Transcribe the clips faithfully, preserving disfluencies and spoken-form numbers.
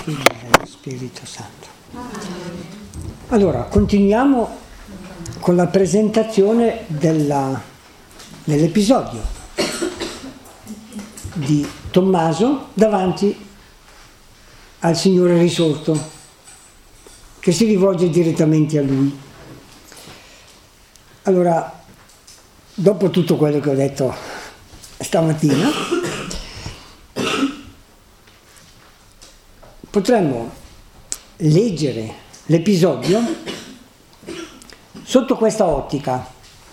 Figlio e dello Spirito Santo. Allora, continuiamo con la presentazione della, dell'episodio di Tommaso davanti al Signore risorto, che si rivolge direttamente a Lui. Allora, dopo tutto quello che ho detto stamattina, potremmo leggere l'episodio sotto questa ottica.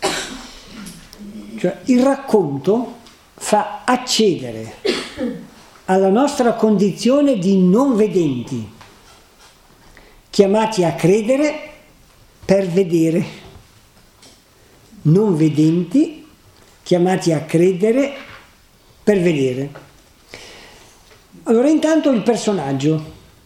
Cioè, il racconto fa accedere alla nostra condizione di non vedenti, chiamati a credere per vedere. Non vedenti, chiamati a credere per vedere. Allora, intanto il personaggio.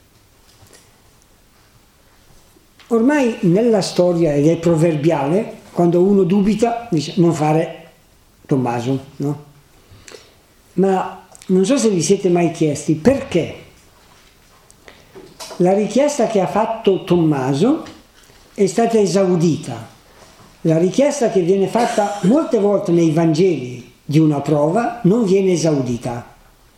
Ormai nella storia, ed è proverbiale, quando uno dubita dice non fare Tommaso, no? Ma non so se vi siete mai chiesti perché la richiesta che ha fatto Tommaso è stata esaudita. La richiesta che viene fatta molte volte nei Vangeli di una prova non viene esaudita.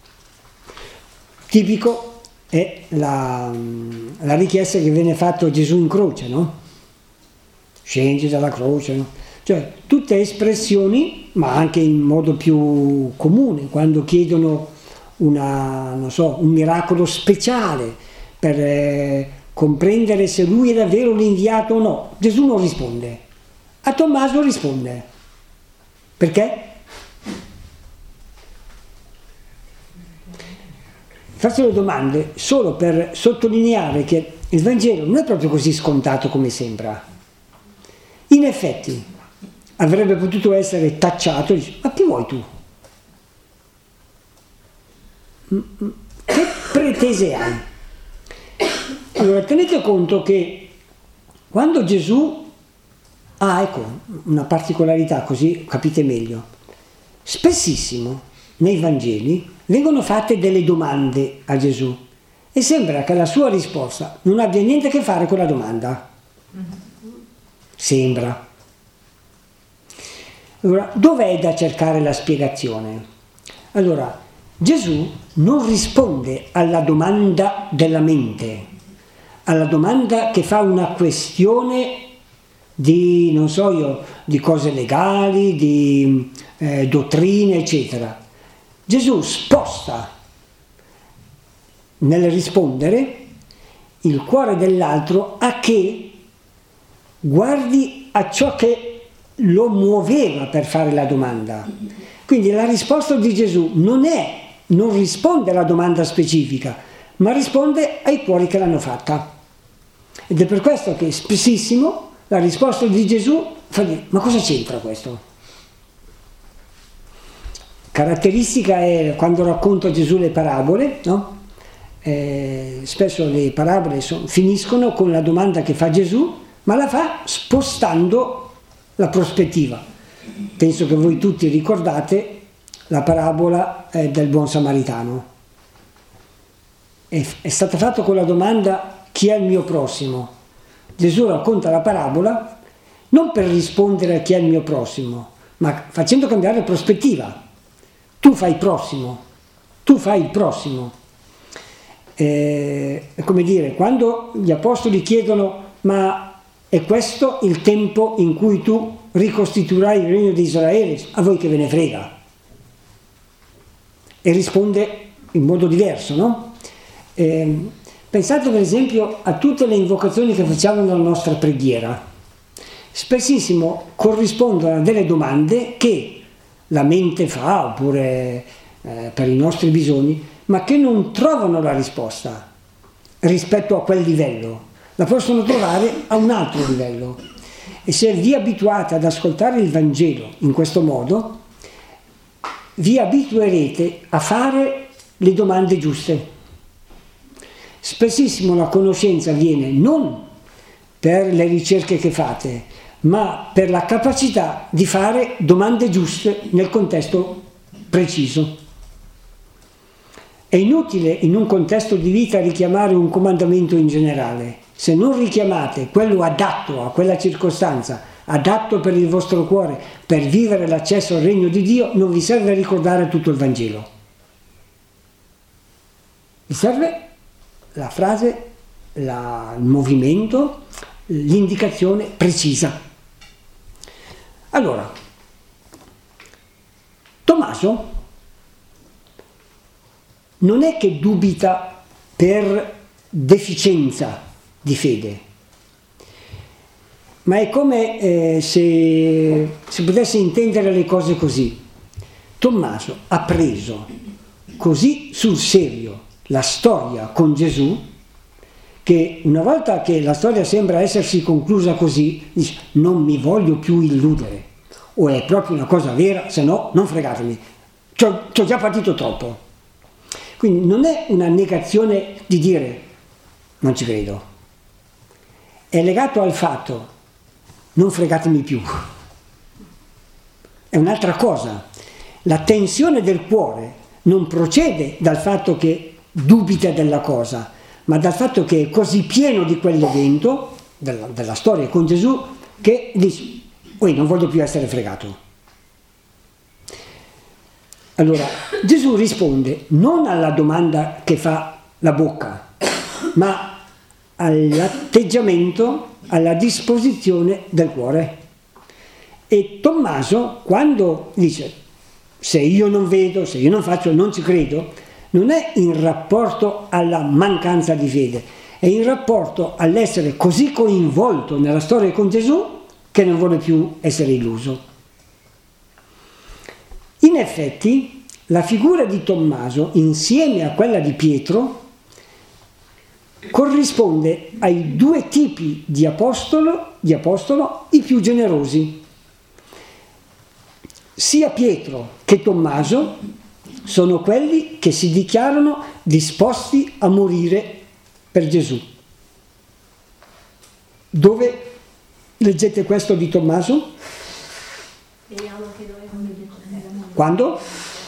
Tipico è la, la richiesta che viene fatta a Gesù in croce, no? Scendi dalla croce, no? Cioè, tutte espressioni, ma anche in modo più comune, quando chiedono una, non so, un miracolo speciale per eh, comprendere se lui è davvero l'inviato o no. Gesù non risponde. A Tommaso risponde. Perché? Faccio le domande solo per sottolineare che il Vangelo non è proprio così scontato come sembra. In effetti avrebbe potuto essere tacciato e dice, ma chi vuoi tu? Che pretese hai? Allora tenete conto che quando Gesù Ah, ecco, una particolarità così capite meglio. Spessissimo nei Vangeli vengono fatte delle domande a Gesù e sembra che la sua risposta non abbia niente a che fare con la domanda. Sembra. Allora, dov'è da cercare la spiegazione? Allora, Gesù non risponde alla domanda della mente, alla domanda che fa una questione di, non so io, di cose legali, di eh, dottrine, eccetera. Gesù sposta nel rispondere il cuore dell'altro a che guardi a ciò che lo muoveva per fare la domanda. Quindi la risposta di Gesù non è, non risponde alla domanda specifica, ma risponde ai cuori che l'hanno fatta. Ed è per questo che spessissimo la risposta di Gesù fa dire, ma cosa c'entra questo? Caratteristica è quando racconta Gesù le parabole, no? Eh, spesso le parabole son, finiscono con la domanda che fa Gesù, ma la fa spostando la prospettiva. Penso che voi tutti ricordate la parabola eh, del buon samaritano. È, è stata fatta con la domanda chi è il mio prossimo? Gesù racconta la parabola non per rispondere a chi è il mio prossimo, ma facendo cambiare prospettiva. Tu fai prossimo, tu fai il prossimo. Eh, è come dire, quando gli apostoli chiedono ma è questo il tempo in cui tu ricostituirai il regno di Israele? A voi che ve ne frega. E risponde in modo diverso, no? Eh, Pensate per esempio a tutte le invocazioni che facciamo nella nostra preghiera. Spessissimo corrispondono a delle domande che la mente fa, oppure eh, per i nostri bisogni, ma che non trovano la risposta rispetto a quel livello. La possono trovare a un altro livello. E se vi abituate ad ascoltare il Vangelo in questo modo, vi abituerete a fare le domande giuste. Spessissimo la conoscenza viene non per le ricerche che fate, ma per la capacità di fare domande giuste nel contesto preciso. È inutile in un contesto di vita richiamare un comandamento in generale. Se non richiamate quello adatto a quella circostanza, adatto per il vostro cuore, per vivere l'accesso al regno di Dio, non vi serve ricordare tutto il Vangelo. Vi serve la frase, la, il movimento, l'indicazione precisa. Allora, Tommaso non è che dubita per deficienza di fede, ma è come eh, se si potesse intendere le cose così. Tommaso ha preso così sul serio la storia con Gesù che una volta che la storia sembra essersi conclusa così, dice: non mi voglio più illudere, o è proprio una cosa vera, se no non fregatemi, ci ho già partito troppo. Quindi non è una negazione di dire non ci credo, è legato al fatto non fregatemi più, è un'altra cosa. La tensione del cuore non procede dal fatto che dubita della cosa, ma dal fatto che è così pieno di quell'evento, della, della storia con Gesù, che dice: oi, non voglio più essere fregato. Allora, Gesù risponde non alla domanda che fa la bocca, ma all'atteggiamento, alla disposizione del cuore. E Tommaso, quando dice: se io non vedo, se io non faccio, non ci credo, non è in rapporto alla mancanza di fede, è in rapporto all'essere così coinvolto nella storia con Gesù che non vuole più essere illuso. In effetti, la figura di Tommaso, insieme a quella di Pietro, corrisponde ai due tipi di apostolo, di apostolo i più generosi. Sia Pietro che Tommaso sono quelli che si dichiarano disposti a morire per Gesù. Dove leggete questo di Tommaso? Vediamo che dove come detto. Quando?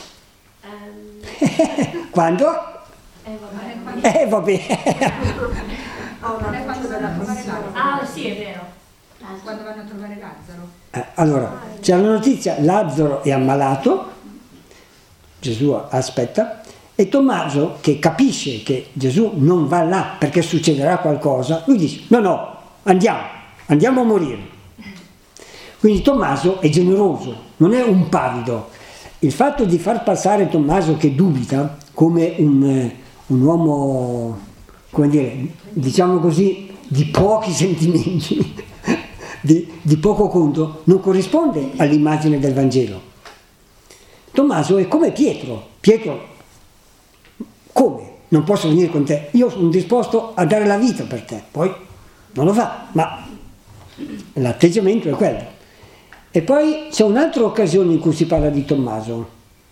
Um, Quando? eh vabbè. Eh vabbè. Oh, non è quando vanno a trovare Lazzaro. Ah sì, è vero. Quando vanno a trovare Lazzaro. Eh, allora, c'è la notizia: Lazzaro è ammalato, Gesù aspetta, e Tommaso, che capisce che Gesù non va là perché succederà qualcosa, lui dice: no no, andiamo, andiamo a morire. Quindi Tommaso è generoso, non è un pavido. Il fatto di far passare Tommaso che dubita come un, un uomo, come dire, diciamo così, di pochi sentimenti, di, di poco conto, non corrisponde all'immagine del Vangelo. Tommaso è come Pietro. Pietro, come? Non posso venire con te? Io sono disposto a dare la vita per te. Poi non lo fa, ma l'atteggiamento è quello. E poi c'è un'altra occasione in cui si parla di Tommaso.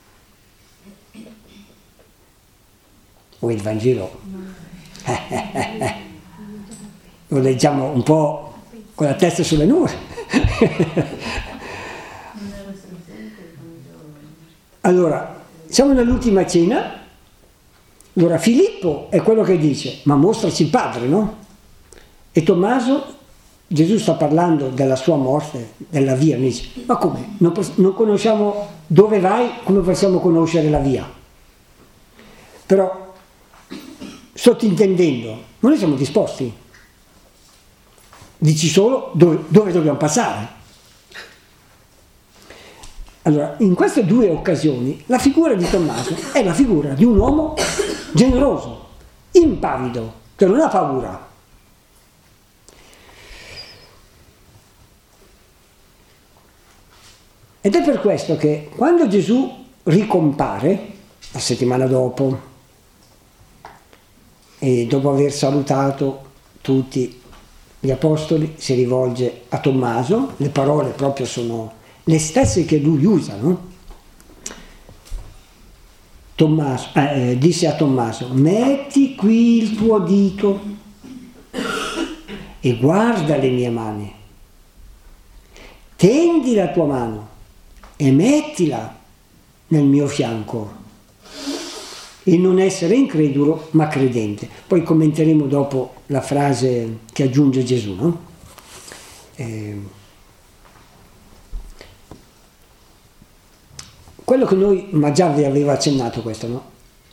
O il Vangelo. Eh, eh, eh, eh. Lo leggiamo un po' con la testa sulle nuvole. Allora, siamo nell'ultima cena. Allora Filippo è quello che dice: ma mostraci il Padre, no? E Tommaso, Gesù sta parlando della sua morte, della via, mi dice: ma come? Non, non conosciamo dove vai, come possiamo conoscere la via? Però, sottintendendo, noi siamo disposti. Dici solo dove, dove dobbiamo passare. Allora, in queste due occasioni, la figura di Tommaso è la figura di un uomo generoso, impavido, che non ha paura. Ed è per questo che quando Gesù ricompare, la settimana dopo, e dopo aver salutato tutti gli apostoli, si rivolge a Tommaso, le parole proprio sono le stesse che lui usa, no? Tommaso, eh, disse a Tommaso: metti qui il tuo dito e guarda le mie mani, tendi la tua mano e mettila nel mio fianco e non essere incredulo ma credente. Poi commenteremo dopo la frase che aggiunge Gesù, no? Eh, quello che noi, ma già vi avevo accennato questo, no?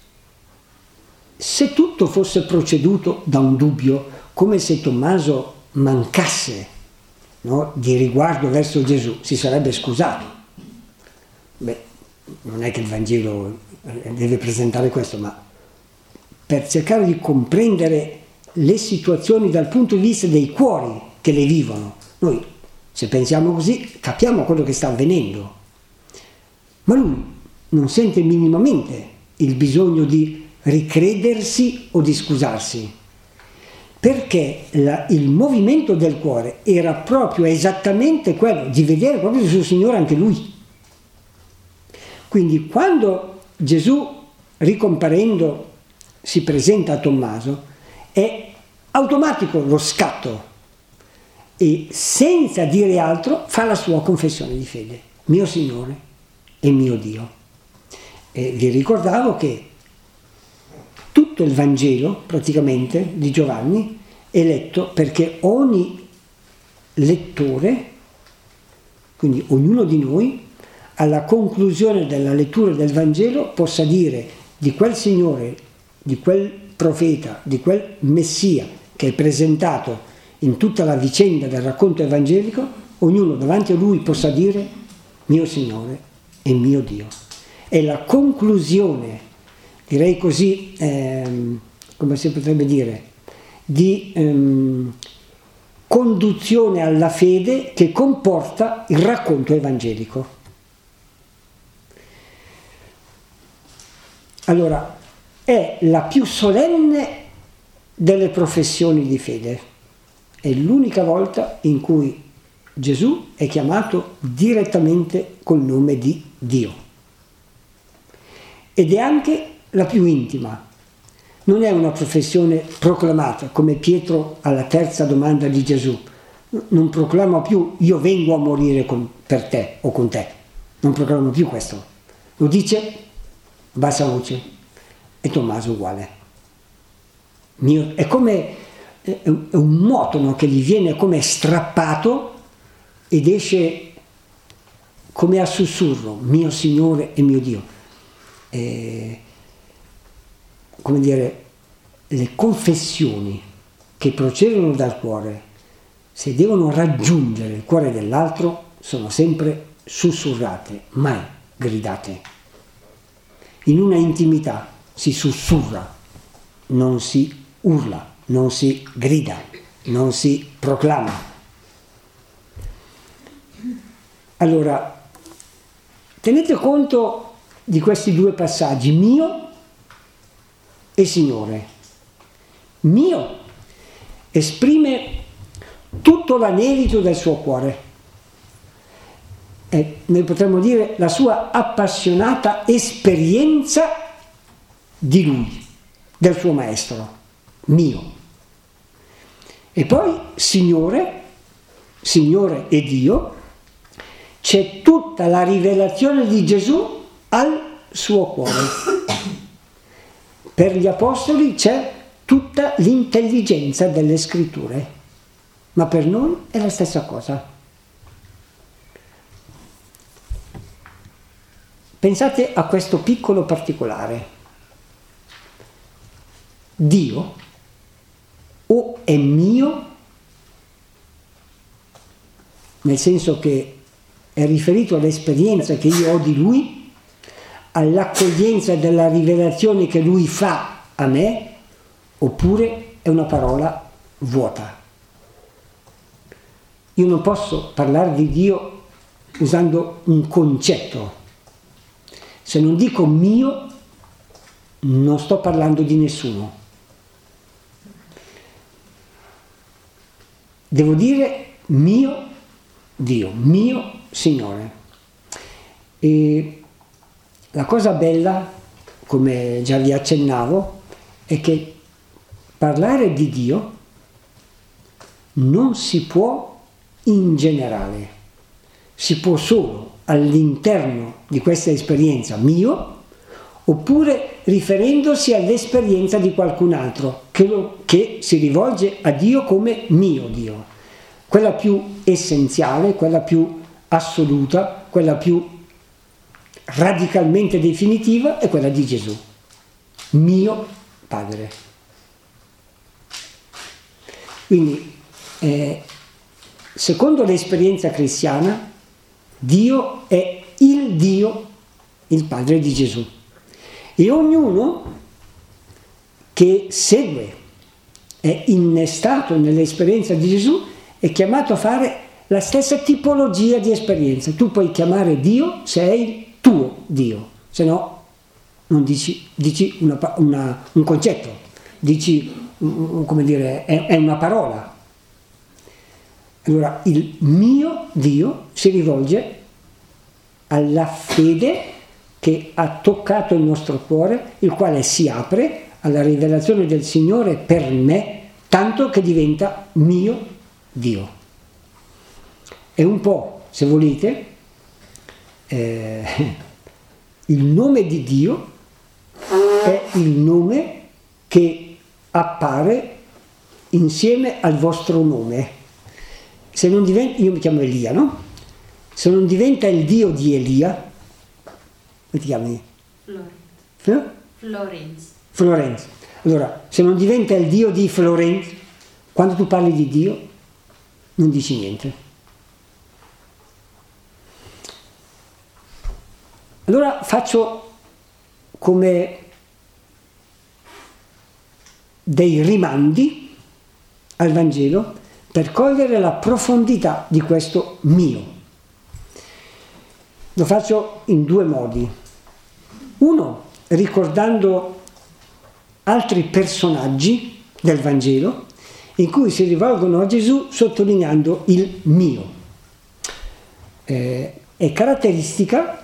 Se tutto fosse proceduto da un dubbio, come se Tommaso mancasse, no, di riguardo verso Gesù, si sarebbe scusato. Beh, non è che il Vangelo deve presentare questo, ma per cercare di comprendere le situazioni dal punto di vista dei cuori che le vivono. Noi, se pensiamo così, capiamo quello che sta avvenendo. Ma lui non sente minimamente il bisogno di ricredersi o di scusarsi, perché la, il movimento del cuore era proprio esattamente quello di vedere proprio il suo Signore anche lui. Quindi quando Gesù, ricomparendo, si presenta a Tommaso, è automatico lo scatto e senza dire altro fa la sua confessione di fede: mio Signore e mio Dio. E vi ricordavo che tutto il Vangelo, praticamente, di Giovanni è letto perché ogni lettore, quindi ognuno di noi, alla conclusione della lettura del Vangelo possa dire di quel Signore, di quel profeta, di quel Messia che è presentato in tutta la vicenda del racconto evangelico, ognuno davanti a lui possa dire mio Signore e mio Dio. È la conclusione, direi così, ehm, come si potrebbe dire, di ehm, conduzione alla fede che comporta il racconto evangelico. Allora, è la più solenne delle professioni di fede. È l'unica volta in cui Gesù è chiamato direttamente col nome di Dio. Ed è anche la più intima. Non è una professione proclamata, come Pietro alla terza domanda di Gesù. Non proclama più io vengo a morire con, per te o con te. Non proclama più questo. Lo dice bassa voce. E Tommaso uguale. Mio, è come è un moto, no, che gli viene come strappato ed esce come a sussurro, mio Signore e mio Dio. E, come dire, le confessioni che procedono dal cuore, se devono raggiungere il cuore dell'altro, sono sempre sussurrate, mai gridate. In una intimità si sussurra, non si urla, non si grida, non si proclama. Allora, tenete conto di questi due passaggi, mio e Signore. Mio esprime tutto l'anelito del suo cuore. E noi potremmo dire la sua appassionata esperienza di lui, del suo maestro, mio. E poi Signore, Signore e Dio, c'è tutta la rivelazione di Gesù al suo cuore. Per gli apostoli c'è tutta l'intelligenza delle scritture, ma per noi è la stessa cosa. Pensate a questo piccolo particolare. Dio o è mio, nel senso che è riferito all'esperienza che io ho di Lui, all'accoglienza della rivelazione che Lui fa a me, oppure è una parola vuota. Io non posso parlare di Dio usando un concetto. Se non dico mio, non sto parlando di nessuno. Devo dire mio Dio, mio Signore. E la cosa bella, come già vi accennavo, è che parlare di Dio non si può in generale, si può solo all'interno di questa esperienza mio oppure riferendosi all'esperienza di qualcun altro che, lo, che si rivolge a Dio come mio Dio. Quella più essenziale, quella più assoluta, quella più radicalmente definitiva è quella di Gesù, mio Padre. Quindi, eh, secondo l'esperienza cristiana, Dio è il Dio, il Padre di Gesù. E ognuno che segue, è innestato nell'esperienza di Gesù, è chiamato a fare la stessa tipologia di esperienza. Tu puoi chiamare Dio se è il tuo Dio, se no non dici, dici una, una, un concetto, dici, come dire, è, è una parola. Allora, il mio Dio si rivolge alla fede che ha toccato il nostro cuore, il quale si apre alla rivelazione del Signore per me, tanto che diventa mio Dio. È un po', se volete, eh, il nome di Dio è il nome che appare insieme al vostro nome. Se non diventa, io mi chiamo Elia, no? Se non diventa il Dio di Elia, come ti chiami? Florence. Florence. Florence. Allora, se non diventa il Dio di Florence, quando tu parli di Dio, non dici niente. Allora faccio come dei rimandi al Vangelo per cogliere la profondità di questo mio. Lo faccio in due modi. Uno, ricordando altri personaggi del Vangelo in cui si rivolgono a Gesù sottolineando il mio. Eh, è caratteristica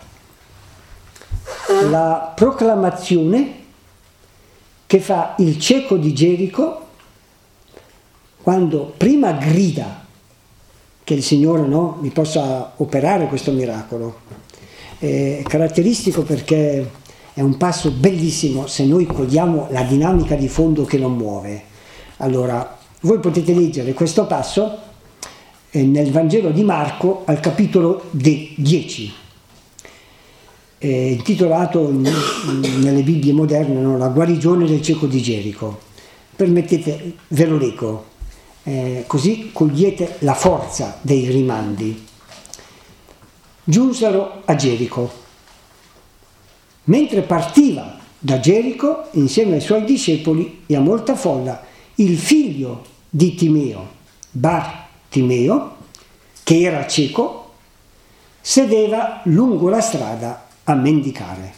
la proclamazione che fa il cieco di Gerico quando prima grida che il Signore, no, mi possa operare questo miracolo. È caratteristico perché è un passo bellissimo se noi cogliamo la dinamica di fondo che lo muove. Allora, voi potete leggere questo passo nel Vangelo di Marco al capitolo dieci, è intitolato nelle Bibbie moderne, no, La guarigione del cieco di Gerico. Permettete, ve lo leggo, eh, così cogliete la forza dei rimandi. Giunsero a Gerico. Mentre partiva da Gerico, insieme ai suoi discepoli e a molta folla, il figlio di Timeo, Bartimeo, che era cieco, sedeva lungo la strada a mendicare.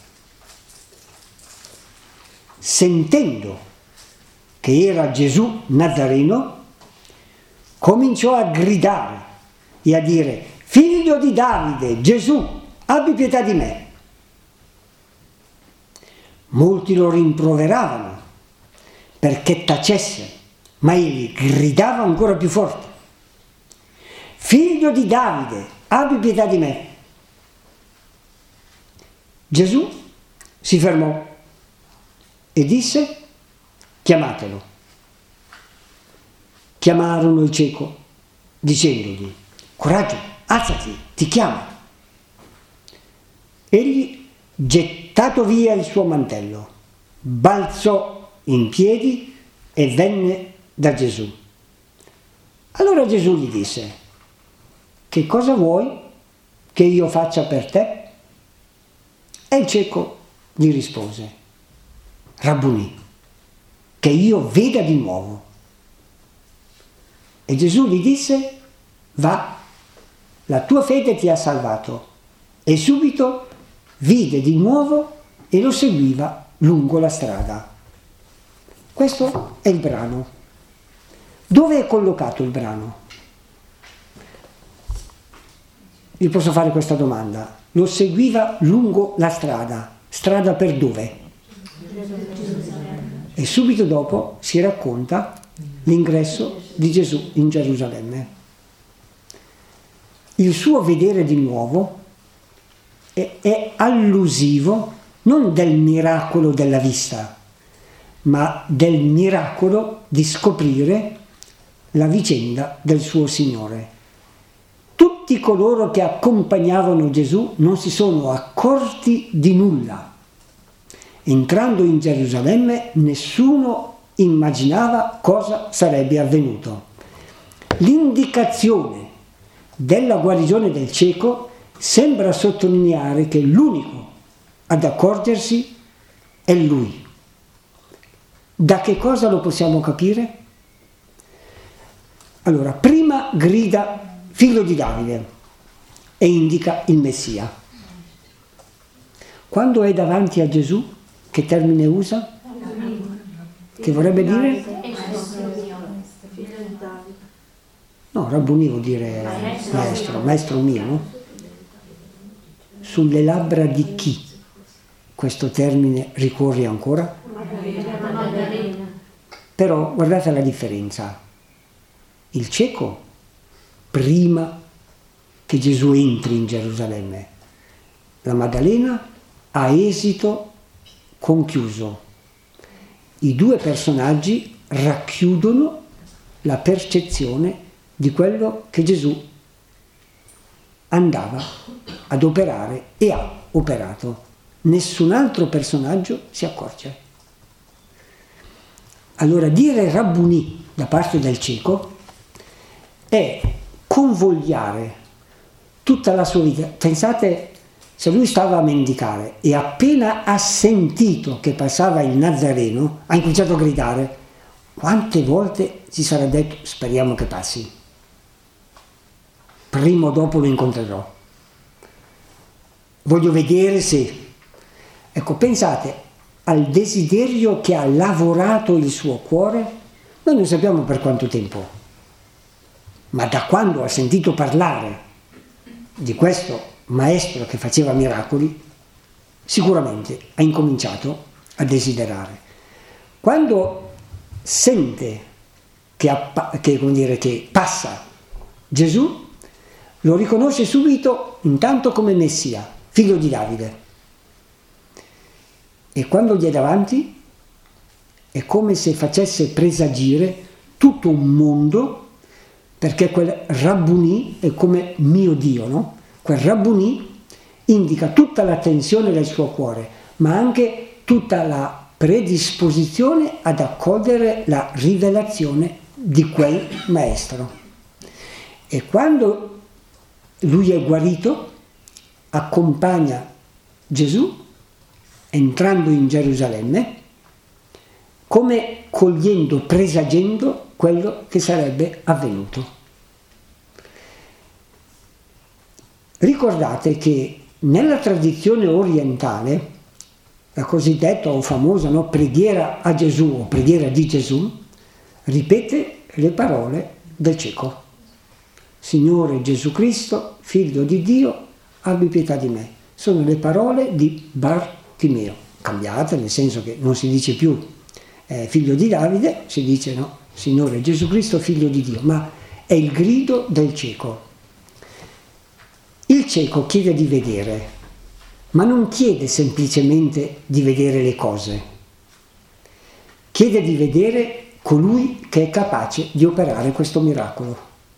Sentendo che era Gesù Nazareno, cominciò a gridare e a dire: figlio di Davide, Gesù, abbi pietà di me. Molti lo rimproveravano perché tacesse, ma egli gridava ancora più forte: figlio di Davide, abbi pietà di me. Gesù si fermò e disse: chiamatelo. Chiamarono il cieco, dicendogli: coraggio, alzati, ti chiama. Egli, gettato via il suo mantello, balzò in piedi e venne da Gesù. Allora Gesù gli disse: che cosa vuoi che io faccia per te? E il cieco gli rispose: Rabbuni, che io veda di nuovo. E Gesù gli disse: va, la tua fede ti ha salvato. E subito vide di nuovo e lo seguiva lungo la strada. Questo è il brano. Dove è collocato il brano? Vi posso fare questa domanda. Lo seguiva lungo la strada. Strada per dove? E subito dopo si racconta l'ingresso di Gesù in Gerusalemme. Il suo vedere di nuovo è, è allusivo non del miracolo della vista, ma del miracolo di scoprire la vicenda del suo Signore. Tutti coloro che accompagnavano Gesù non si sono accorti di nulla. Entrando in Gerusalemme, nessuno immaginava cosa sarebbe avvenuto. L'indicazione della guarigione del cieco sembra sottolineare che l'unico ad accorgersi è Lui. Da che cosa lo possiamo capire? Allora, prima grida figlio di Davide e indica il Messia. Quando è davanti a Gesù, che termine usa? Che vorrebbe dire? No, Rabbuni vuol dire maestro, maestro mio, no? Sulle labbra di chi questo termine ricorre ancora? Però guardate la differenza. Il cieco, prima che Gesù entri in Gerusalemme, la Maddalena ha esito conchiuso. I due personaggi racchiudono la percezione di quello che Gesù andava ad operare e ha operato. Nessun altro personaggio si accorge. Allora dire Rabbuni da parte del cieco è convogliare tutta la sua vita. Pensate, se lui stava a mendicare e appena ha sentito che passava il Nazareno, ha incominciato a gridare, quante volte si sarà detto speriamo che passi, prima o dopo lo incontrerò, voglio vedere se... Ecco, pensate al desiderio che ha lavorato il suo cuore. Noi non sappiamo per quanto tempo, ma da quando ha sentito parlare di questo maestro che faceva miracoli, sicuramente ha incominciato a desiderare. Quando sente che, appa- che, come dire, che passa Gesù, lo riconosce subito intanto come Messia, figlio di Davide. E quando gli è davanti è come se facesse presagire tutto un mondo, perché quel Rabbuni è come mio Dio, no? Quel Rabbuni indica tutta l'attenzione del suo cuore, ma anche tutta la predisposizione ad accogliere la rivelazione di quel maestro. E quando lui è guarito, accompagna Gesù entrando in Gerusalemme, come cogliendo, presagendo quello che sarebbe avvenuto. Ricordate che nella tradizione orientale, la cosiddetta o famosa no, preghiera a Gesù o preghiera di Gesù, ripete le parole del cieco. Signore Gesù Cristo, figlio di Dio, abbi pietà di me. Sono le parole di Bartimeo, cambiate, nel senso che non si dice più eh, figlio di Davide, si dice no, Signore Gesù Cristo, figlio di Dio, ma è il grido del cieco. Il cieco chiede di vedere, ma non chiede semplicemente di vedere le cose, chiede di vedere colui che è capace di operare questo miracolo.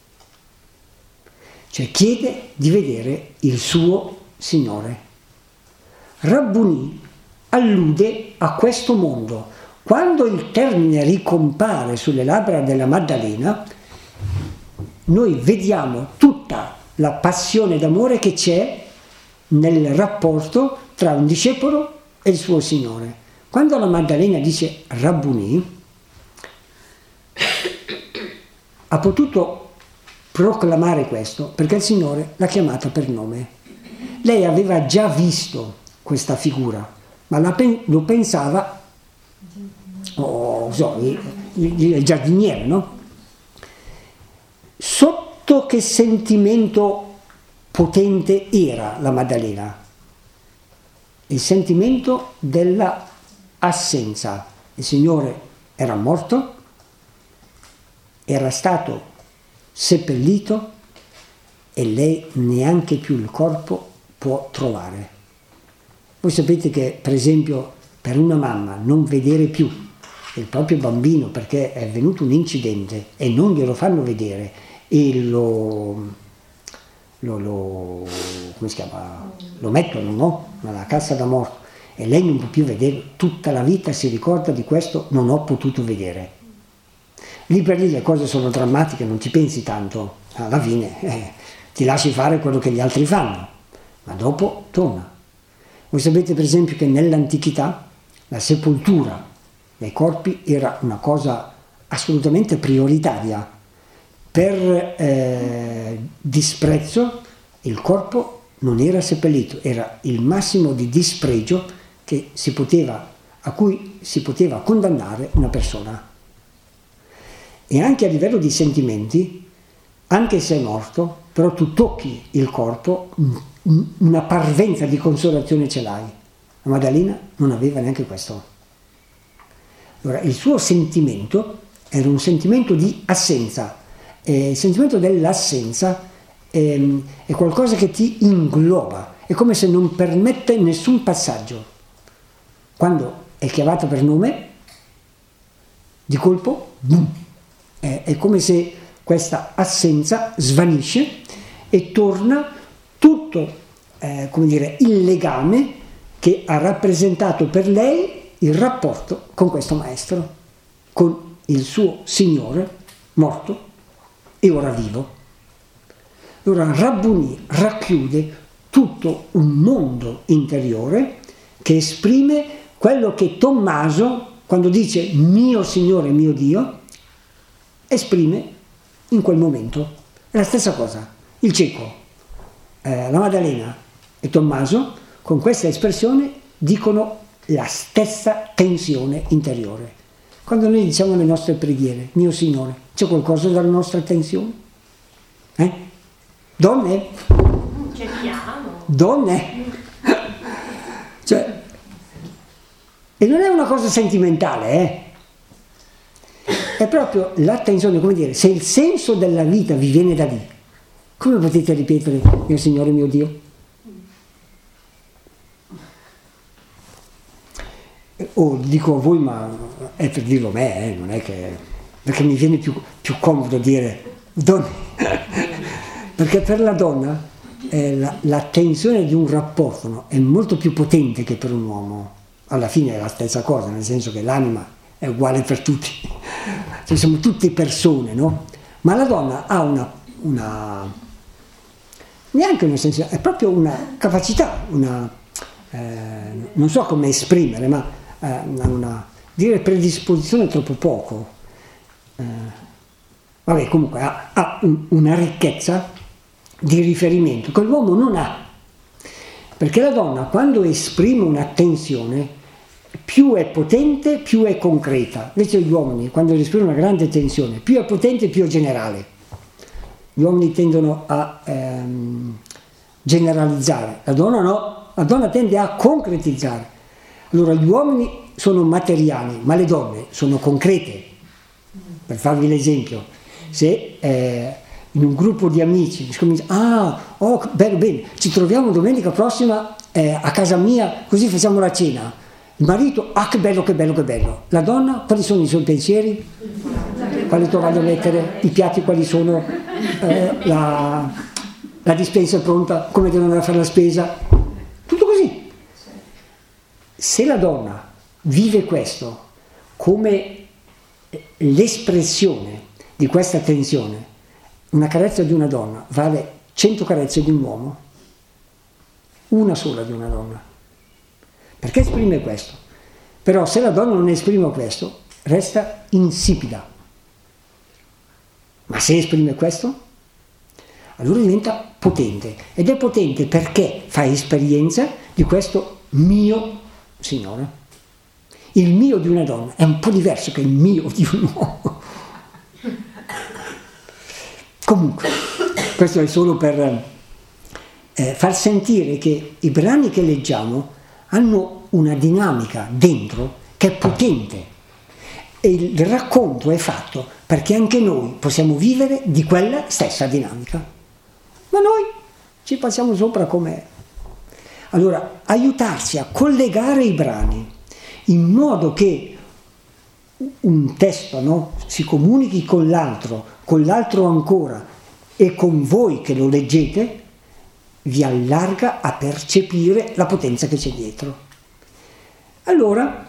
Cioè chiede di vedere il suo Signore. Rabbuni allude a questo mondo. Quando il termine ricompare sulle labbra della Maddalena, noi vediamo tutta la passione d'amore che c'è nel rapporto tra un discepolo e il suo Signore. Quando la Maddalena dice Rabbuni, ha potuto proclamare questo perché il Signore l'ha chiamata per nome. Lei aveva già visto questa figura, ma la, lo pensava, oh, so, il, il giardiniere, no? Sotto che sentimento potente era la Maddalena? Il sentimento della assenza. Il Signore era morto, era stato seppellito e lei neanche più il corpo può trovare. Voi sapete che, per esempio, per una mamma non vedere più il proprio bambino perché è avvenuto un incidente e non glielo fanno vedere e lo, lo, lo, come si chiama? Lo mettono, no? Nella cassa da morto e lei non può più vedere, tutta la vita si ricorda di questo, non ho potuto vedere. Lì per lì le cose sono drammatiche, non ci pensi tanto, alla fine eh, ti lasci fare quello che gli altri fanno, ma dopo torna. Voi sapete per esempio che nell'antichità la sepoltura dei corpi era una cosa assolutamente prioritaria. Per eh, disprezzo il corpo non era seppellito, era il massimo di dispregio che si poteva, a cui si poteva condannare una persona. E anche a livello di sentimenti, anche se è morto, però tu tocchi il corpo, una parvenza di consolazione ce l'hai. La Maddalena non aveva neanche questo. Allora, il suo sentimento era un sentimento di assenza. E il sentimento dell'assenza è, è qualcosa che ti ingloba, è come se non permette nessun passaggio. Quando è chiamata per nome, di colpo, boom, è, è come se questa assenza svanisce e torna tutto, eh, come dire, il legame che ha rappresentato per lei il rapporto con questo maestro, con il suo Signore morto e ora vivo. Allora Rabbuni racchiude tutto un mondo interiore che esprime quello che Tommaso, quando dice mio Signore, mio Dio, esprime in quel momento. È la stessa cosa. Il cieco, eh, la Maddalena e Tommaso, con questa espressione, dicono la stessa tensione interiore. Quando noi diciamo le nostre preghiere, mio Signore, c'è qualcosa dalla nostra tensione? Eh? Donne? Cerchiamo. Donne? Cioè, e non è una cosa sentimentale, eh? È proprio l'attenzione, come dire, se il senso della vita vi viene da lì, come potete ripetere mio Signore, mio Dio? O dico a voi, ma è per dirlo a me, eh, non è che... perché mi viene più, più comodo dire donne, perché per la donna eh, la, la tensione di un rapporto, no, è molto più potente che per un uomo. Alla fine è la stessa cosa, nel senso che l'anima è uguale per tutti, cioè siamo tutte persone, no? Ma la donna ha una, una neanche una sensazione, è proprio una capacità, una, eh, non so come esprimere, ma eh, una, una dire predisposizione è troppo poco. Eh, vabbè, comunque ha, ha un, una ricchezza di riferimento che l'uomo non ha, perché la donna quando esprime un'attenzione più è potente, più è concreta. Invece gli uomini, quando esprimono una grande tensione, più è potente, più è generale. Gli uomini tendono a ehm, generalizzare, la donna no, la donna tende a concretizzare. Allora gli uomini sono materiali, ma le donne sono concrete. Per farvi l'esempio, se eh, in un gruppo di amici si comincia, ah, oh, bene, bene, ci troviamo domenica prossima eh, a casa mia, così facciamo la cena. Il marito, ah che bello, che bello, che bello. La donna, quali sono i suoi pensieri? Quali trovato a mettere? I piatti quali sono? Eh, la, la dispensa è pronta? Come devono andare a fare la spesa? Tutto così. Se la donna vive questo come l'espressione di questa tensione, una carezza di una donna vale cento carezze di un uomo, una sola di una donna. Perché esprime questo? Però se la donna non esprime questo, resta insipida. Ma se esprime questo, allora diventa potente. Ed è potente perché fa esperienza di questo mio Signore. Il mio di una donna è un po' diverso che il mio di un uomo. Comunque, questo è solo per eh, far sentire che i brani che leggiamo hanno una dinamica dentro che è potente e il racconto è fatto perché anche noi possiamo vivere di quella stessa dinamica, ma noi ci passiamo sopra come... Allora, aiutarsi a collegare i brani in modo che un testo, no, si comunichi con l'altro, con l'altro ancora e con voi che lo leggete, vi allarga a percepire la potenza che c'è dietro. Allora,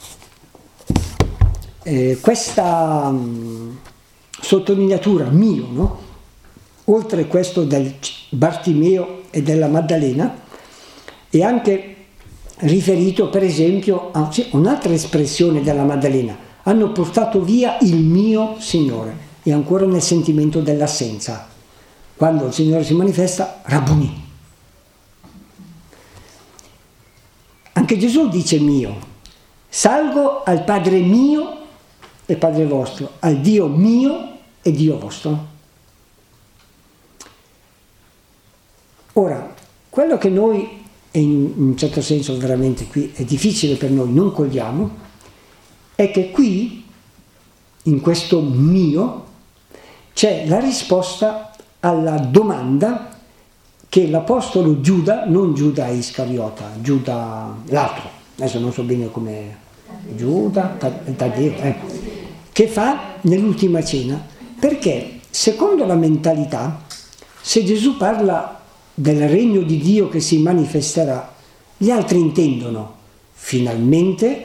eh, questa mh, sottolineatura mio, no? Oltre questo del Bartimeo e della Maddalena, è anche riferito per esempio a sì, un'altra espressione della Maddalena: hanno portato via il mio Signore, e ancora nel sentimento dell'assenza, quando il Signore si manifesta, Rabboni. Anche Gesù dice mio, salgo al Padre mio e Padre vostro, al Dio mio e Dio vostro. Ora, quello che noi, e in un certo senso veramente qui è difficile per noi, non cogliamo, è che qui, in questo mio, c'è la risposta alla domanda che l'apostolo Giuda, non Giuda Iscariota, Giuda l'altro, adesso non so bene come Giuda, Taddeo, eh, che fa nell'ultima cena, perché secondo la mentalità, se Gesù parla del regno di Dio che si manifesterà, gli altri intendono finalmente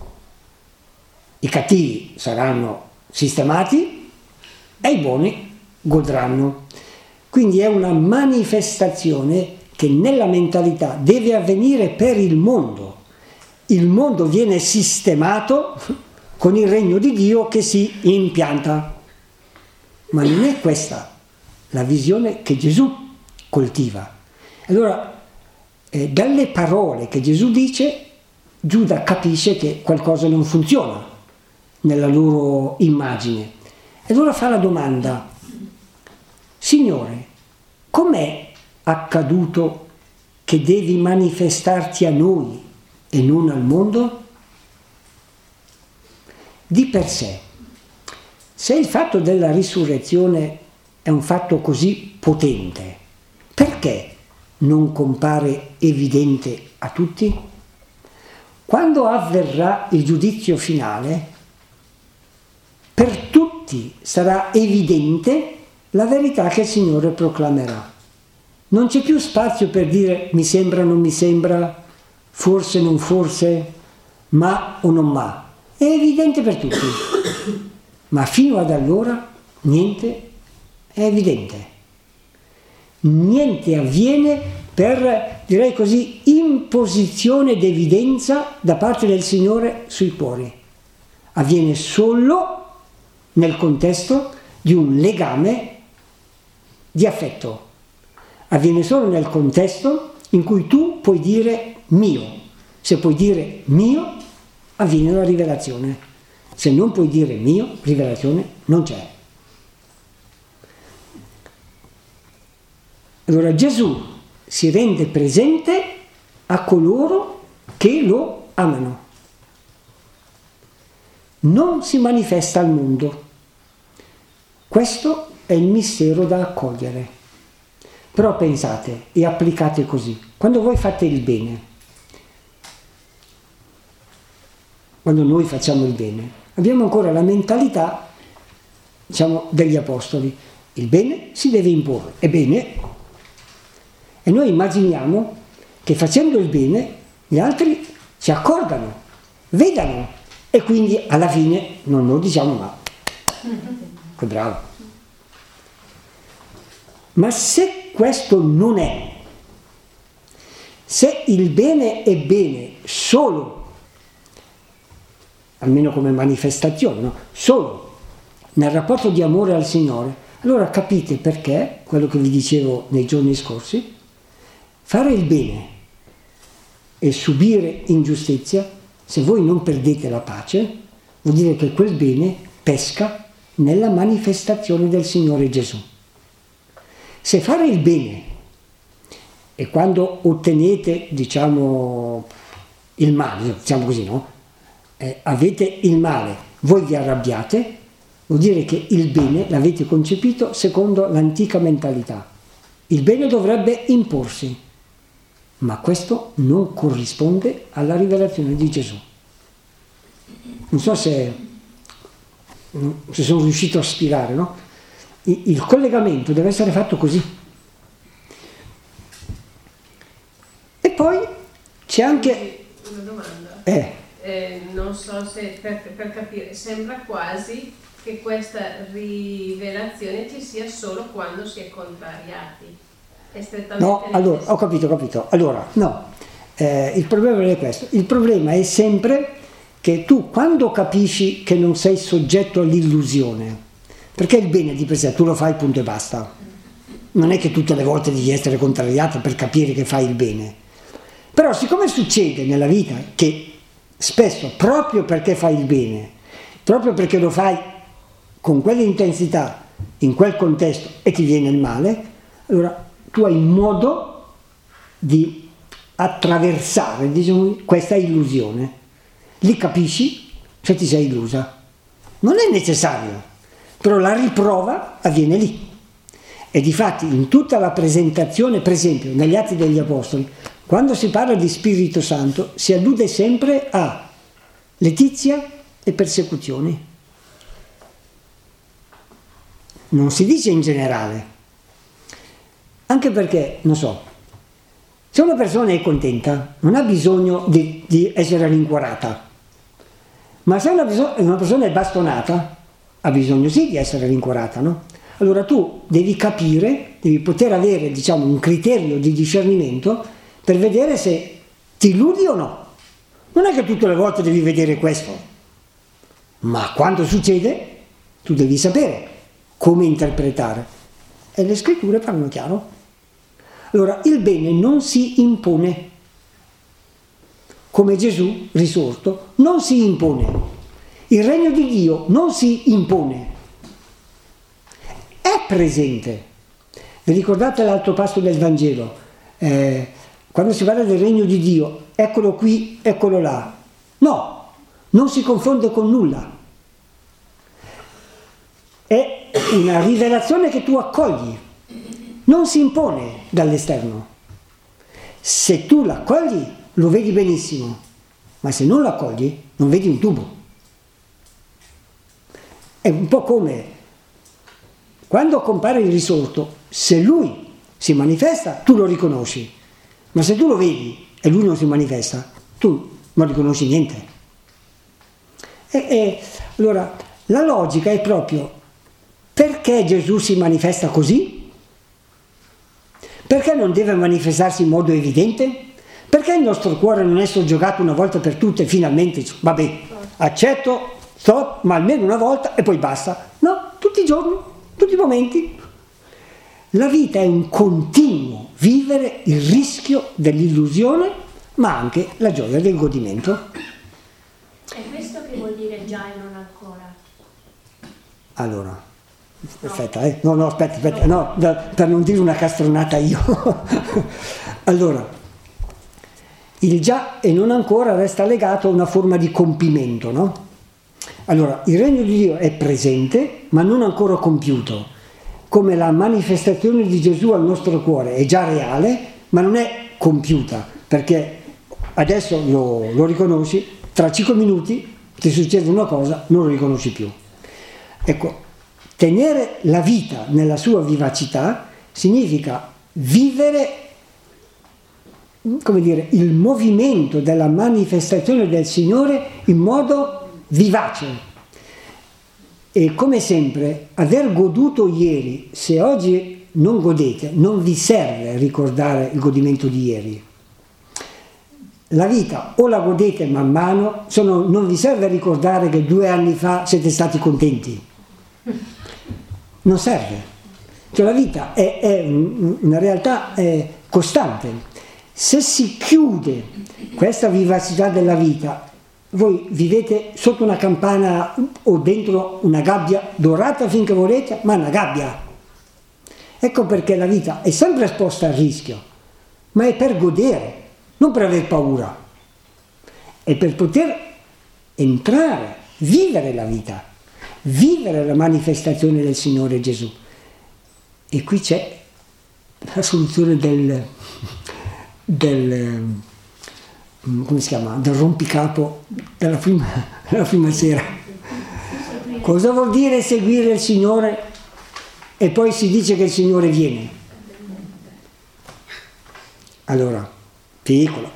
i cattivi saranno sistemati e i buoni godranno. Quindi è una manifestazione che nella mentalità deve avvenire per il mondo. Il mondo viene sistemato con il regno di Dio che si impianta. Ma non è questa la visione che Gesù coltiva. Allora, eh, dalle parole che Gesù dice, Giuda capisce che qualcosa non funziona nella loro immagine. E allora fa la domanda: Signore, com'è accaduto che devi manifestarti a noi e non al mondo? Di per sé, se il fatto della risurrezione è un fatto così potente, perché non compare evidente a tutti? Quando avverrà il giudizio finale, per tutti sarà evidente la verità che il Signore proclamerà. Non c'è più spazio per dire mi sembra, non mi sembra, forse, non forse, ma o non ma. È evidente per tutti. Ma fino ad allora niente è evidente. Niente avviene per, direi così, imposizione d'evidenza da parte del Signore sui cuori. Avviene solo nel contesto di un legame di affetto. Avviene solo nel contesto in cui tu puoi dire mio. Se puoi dire mio, avviene la rivelazione. Se non puoi dire mio, rivelazione non c'è. Allora Gesù si rende presente a coloro che lo amano. Non si manifesta al mondo. Questo è il mistero da accogliere. Però pensate e applicate così. Quando voi fate il bene, quando noi facciamo il bene, abbiamo ancora la mentalità, diciamo, degli apostoli. Il bene si deve imporre. Ebbene, e noi immaginiamo che facendo il bene gli altri si accorgano, vedano, e quindi alla fine non lo diciamo ma che bravo. Ma se questo non è, se il bene è bene solo, almeno come manifestazione, no? Solo nel rapporto di amore al Signore, allora capite perché, quello che vi dicevo nei giorni scorsi, fare il bene e subire ingiustizia, se voi non perdete la pace, vuol dire che quel bene pesca nella manifestazione del Signore Gesù. Se fare il bene e quando ottenete, diciamo, il male, diciamo così, no? Eh, avete il male, voi vi arrabbiate, vuol dire che il bene l'avete concepito secondo l'antica mentalità. Il bene dovrebbe imporsi. ma questo non corrisponde alla rivelazione di Gesù. Non so se, se sono riuscito a spiegare, no? Il collegamento deve essere fatto così. E poi c'è anche... Una domanda. Eh. Eh, non so se per, per capire, sembra quasi che questa rivelazione ci sia solo quando si è contrariati. È strettamente No, allora, ho capito, ho capito. Allora, no, eh, il problema non è questo. Il problema è sempre che tu, quando capisci che non sei soggetto all'illusione, perché il bene di per sé tu lo fai, punto e basta. Non è che tutte le volte devi essere contrariato per capire che fai il bene. Però siccome succede nella vita che spesso, proprio perché fai il bene, proprio perché lo fai con quell'intensità, in quel contesto, e ti viene il male, allora tu hai modo di attraversare, diciamo, questa illusione. Lì capisci se ti sei illusa. Non è necessario, però la riprova avviene lì. E difatti in tutta la presentazione, per esempio negli Atti degli Apostoli, quando si parla di Spirito Santo si allude sempre a letizia e persecuzioni. Non si dice in generale. Anche perché, non so, se una persona è contenta non ha bisogno di, di essere rincuorata. Ma se una, una persona è bastonata, ha bisogno sì di essere rincuorata, no? Allora tu devi capire, devi poter avere, diciamo, un criterio di discernimento per vedere se ti illudi o no. Non è che tutte le volte devi vedere questo, ma quando succede tu devi sapere come interpretare. E le scritture parlano chiaro. Allora, il bene non si impone. Come Gesù risorto non si impone. Il regno di Dio non si impone. È presente. Vi ricordate l'altro passo del Vangelo? Eh, quando si parla del regno di Dio, eccolo qui, eccolo là. No, non si confonde con nulla. È una rivelazione che tu accogli. Non si impone dall'esterno. Se tu l'accogli, lo vedi benissimo, ma se non l'accogli, non vedi un tubo. È un po' come quando compare il risorto, se lui si manifesta, tu lo riconosci, ma se tu lo vedi e lui non si manifesta, tu non riconosci niente. E, e allora la logica è proprio: perché Gesù si manifesta così? Perché non deve manifestarsi in modo evidente? Perché il nostro cuore non è soggiogato una volta per tutte, finalmente, vabbè, accetto, stop, ma almeno una volta e poi basta? No, tutti i giorni, tutti i momenti. La vita è un continuo vivere il rischio dell'illusione, ma anche la gioia del godimento. E questo che vuol dire già e non ancora? Allora... Aspetta, eh. No, no, aspetta, aspetta, no, da, per non dire una castronata io. Allora, il già e non ancora resta legato a una forma di compimento, no? Allora, il regno di Dio è presente, ma non ancora compiuto. Come la manifestazione di Gesù al nostro cuore è già reale, ma non è compiuta, perché adesso lo, lo riconosci, tra cinque minuti ti succede una cosa, non lo riconosci più. Ecco, tenere la vita nella sua vivacità significa vivere, come dire, il movimento della manifestazione del Signore in modo vivace. E come sempre, aver goduto ieri, se oggi non godete, non vi serve ricordare il godimento di ieri. La vita o la godete man mano, sono, non vi serve ricordare che due anni fa siete stati contenti. Non serve. Cioè la vita è, è una realtà è costante. Se si chiude questa vivacità della vita, voi vivete sotto una campana o dentro una gabbia dorata finché volete, ma una gabbia. Ecco perché la vita è sempre esposta al rischio, ma è per godere, non per aver paura. È per poter entrare, vivere la vita. Vivere la manifestazione del Signore Gesù. E qui c'è la soluzione del, del, come si chiama, del rompicapo della prima, della prima sera. Cosa vuol dire seguire il Signore e poi si dice che il Signore viene? Allora, piccolo.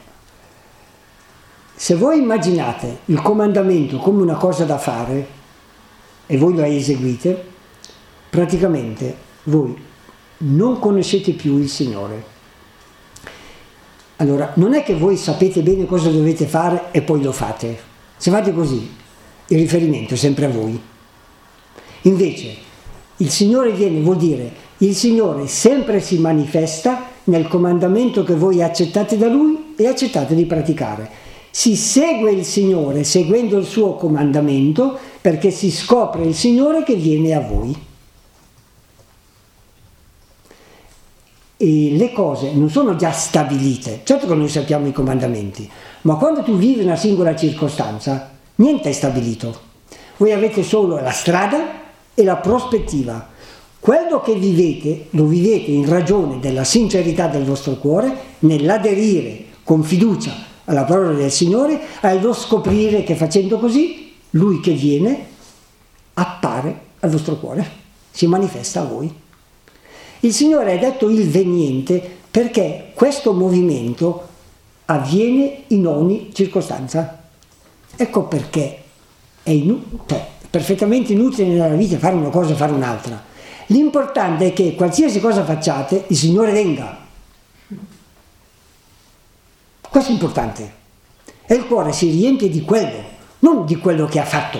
Se voi immaginate il comandamento come una cosa da fare e voi la eseguite, praticamente voi non conoscete più il Signore. Allora, non è che voi sapete bene cosa dovete fare e poi lo fate. Se fate così, il riferimento è sempre a voi. Invece, il Signore viene, vuol dire, il Signore sempre si manifesta nel comandamento che voi accettate da Lui e accettate di praticare. Si segue il Signore seguendo il suo comandamento perché si scopre il Signore che viene a voi. E le cose non sono già stabilite, certo che noi sappiamo i comandamenti, ma quando tu vivi una singola circostanza, niente è stabilito. Voi avete solo la strada e la prospettiva. Quello che vivete, lo vivete in ragione della sincerità del vostro cuore, nell'aderire con fiducia alla parola del Signore, allo scoprire che facendo così, Lui che viene appare al vostro cuore, si manifesta a voi. Il Signore è detto il veniente perché questo movimento avviene in ogni circostanza. Ecco perché è inu- cioè, perfettamente inutile nella vita fare una cosa e fare un'altra. L'importante è che qualsiasi cosa facciate, il Signore venga. Questo è importante. E il cuore si riempie di quello, non di quello che ha fatto.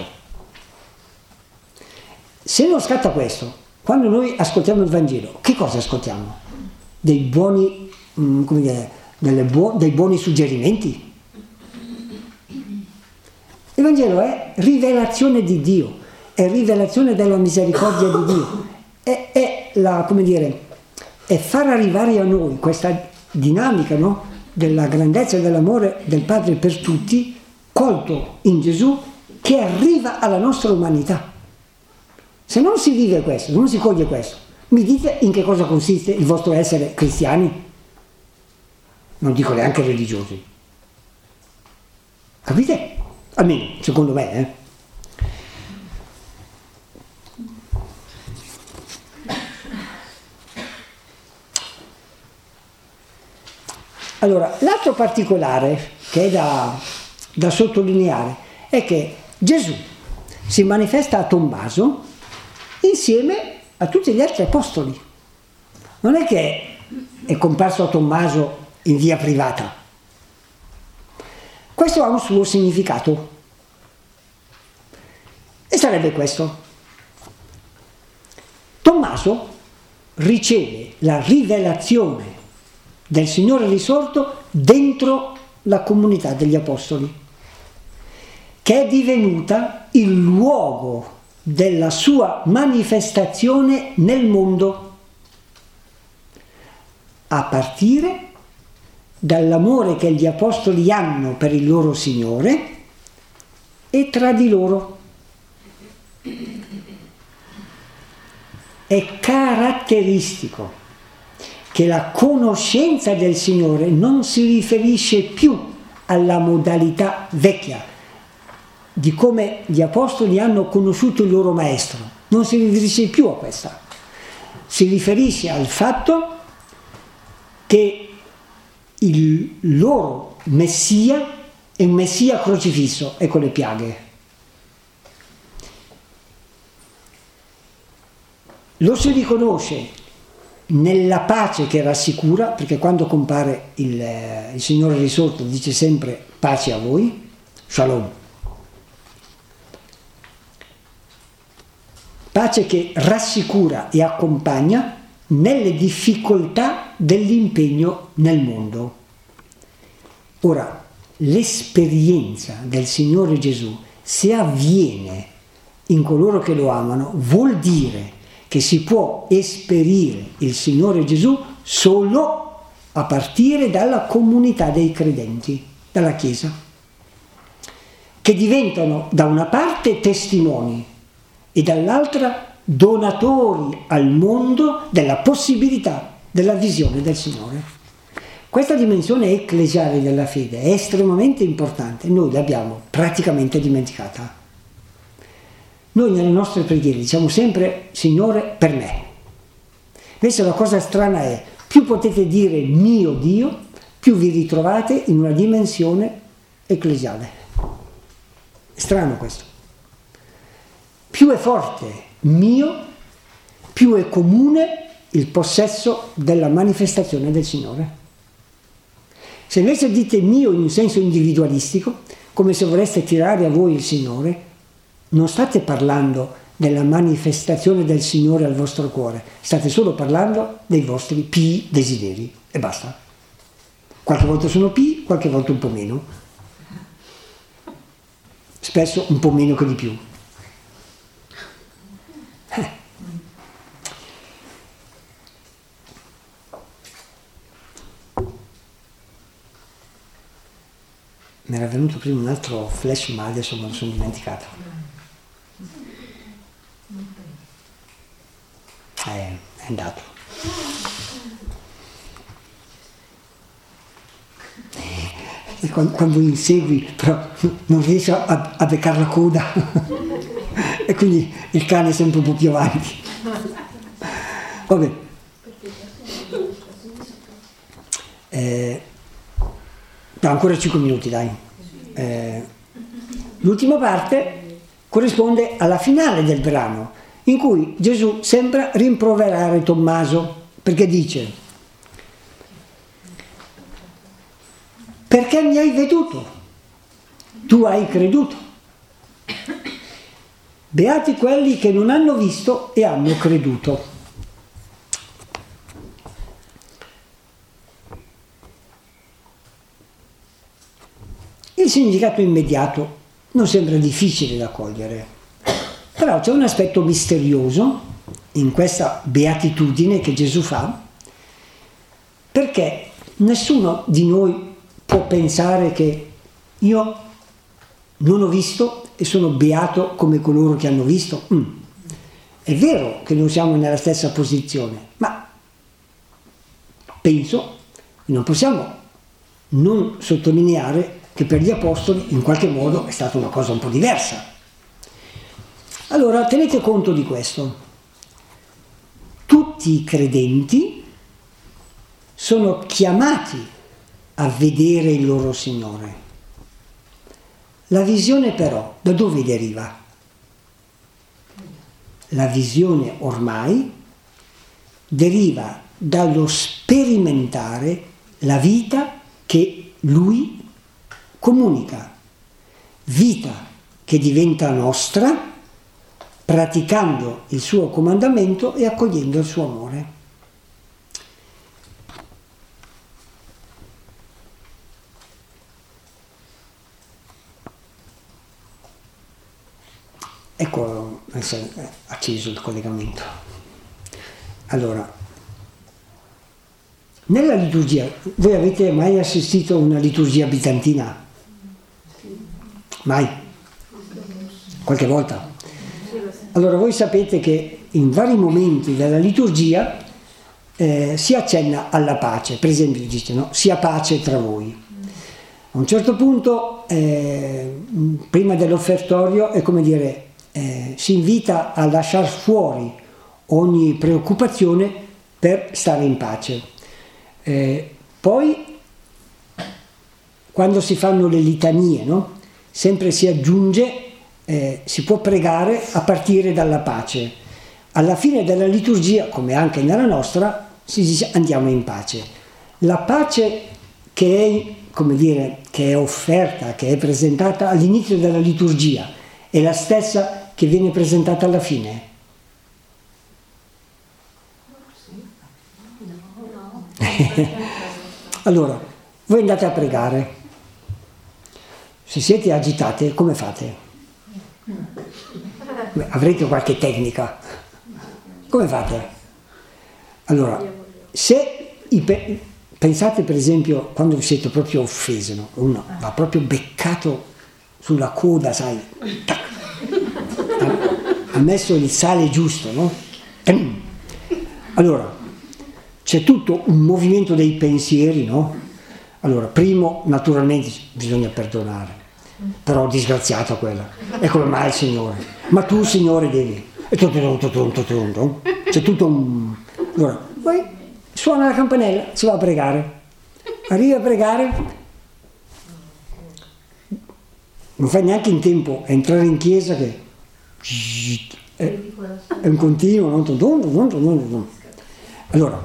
Se non scatta questo, quando noi ascoltiamo il Vangelo, che cosa ascoltiamo? Dei buoni, mm, come dire, delle buo- dei buoni suggerimenti? Il Vangelo è rivelazione di Dio, è rivelazione della misericordia di Dio, è, è, la, come dire, è far arrivare a noi questa dinamica, no? Della grandezza e dell'amore del Padre per tutti, colto in Gesù, che arriva alla nostra umanità. Se non si vive questo, se non si coglie questo, mi dite in che cosa consiste il vostro essere cristiani? Non dico neanche religiosi. Capite? Almeno, secondo me, eh? Allora, l'altro particolare che è da, da sottolineare è che Gesù si manifesta a Tommaso insieme a tutti gli altri apostoli. Non è che è comparso a Tommaso in via privata. Questo ha un suo significato. E sarebbe questo. Tommaso riceve la rivelazione del Signore risorto dentro la comunità degli apostoli, che è divenuta il luogo della sua manifestazione nel mondo, a partire dall'amore che gli apostoli hanno per il loro Signore e tra di loro. È caratteristico che la conoscenza del Signore non si riferisce più alla modalità vecchia di come gli apostoli hanno conosciuto il loro maestro, non si riferisce più a questa, si riferisce al fatto che il loro Messia è un Messia crocifisso e con le piaghe. Lo si riconosce nella pace che rassicura, perché quando compare il, il Signore risorto dice sempre pace a voi, shalom. Pace che rassicura e accompagna nelle difficoltà dell'impegno nel mondo. Ora, l'esperienza del Signore Gesù, se avviene in coloro che lo amano, vuol dire che si può esperire il Signore Gesù solo a partire dalla comunità dei credenti, dalla Chiesa, che diventano da una parte testimoni e dall'altra donatori al mondo della possibilità della visione del Signore. Questa dimensione ecclesiale della fede è estremamente importante, noi l'abbiamo praticamente dimenticata. Noi nelle nostre preghiere diciamo sempre Signore per me. Invece la cosa strana è, più potete dire mio Dio, più vi ritrovate in una dimensione ecclesiale. È strano questo. Più è forte mio, più è comune il possesso della manifestazione del Signore. Se invece dite mio in un senso individualistico, come se voreste tirare a voi il Signore, non state parlando della manifestazione del Signore al vostro cuore, state solo parlando dei vostri pii desideri e basta. Qualche volta sono pii, qualche volta un po' meno, spesso un po' meno che di più. Eh. Mi era venuto prima un altro flash, ma adesso me lo sono dimenticato. Eh, è andato. E quando, quando insegui, però non riesci a, a beccare la coda e quindi il cane è sempre un po' più avanti. Vabbè. Eh, no, ancora cinque minuti, dai. Eh, l'ultima parte corrisponde alla finale del brano, in cui Gesù sembra rimproverare Tommaso, perché dice: perché mi hai veduto? Tu hai creduto. Beati quelli che non hanno visto e hanno creduto. Il significato immediato non sembra difficile da cogliere, però c'è un aspetto misterioso in questa beatitudine che Gesù fa, perché nessuno di noi può pensare che io non ho visto e sono beato come coloro che hanno visto. Mm. È vero che non siamo nella stessa posizione, ma penso che non possiamo non sottolineare che per gli apostoli in qualche modo è stata una cosa un po' diversa. Allora tenete conto di questo. Tutti i credenti sono chiamati a vedere il loro Signore. La visione però da dove deriva? La visione ormai deriva dallo sperimentare la vita che Lui comunica, vita che diventa nostra praticando il suo comandamento e accogliendo il suo amore. Ecco, adesso è acceso il collegamento. Allora, nella liturgia, voi avete mai assistito a una liturgia bizantina? Mai? Qualche volta? Allora voi sapete che in vari momenti della liturgia eh, si accenna alla pace, per esempio dice no? Sia pace tra voi. A un certo punto, eh, prima dell'offertorio, è come dire, eh, si invita a lasciare fuori ogni preoccupazione per stare in pace. Eh, poi, quando si fanno le litanie, no? Sempre si aggiunge, eh, si può pregare a partire dalla pace. Alla fine della liturgia, come anche nella nostra, si dice andiamo in pace. La pace che è, come dire, che è offerta, che è presentata all'inizio della liturgia, è la stessa che viene presentata alla fine. Allora, voi andate a pregare. Se siete agitate, come fate? Beh, avrete qualche tecnica. Come fate? Allora, se i pe- pensate per esempio quando siete proprio offesi, no? Uno va proprio beccato sulla coda, sai, tac, ha messo il sale giusto, no? Allora, c'è tutto un movimento dei pensieri, no? Allora, primo, naturalmente bisogna perdonare, però disgraziata quella, e come mai il Signore? Ma tu, Signore, devi... E tutto, tutto, tutto, tutto, c'è tutto un... Allora, poi suona la campanella, si va a pregare. Arriva a pregare, non fai neanche in tempo a entrare in chiesa che... È, è un continuo, no? Allora,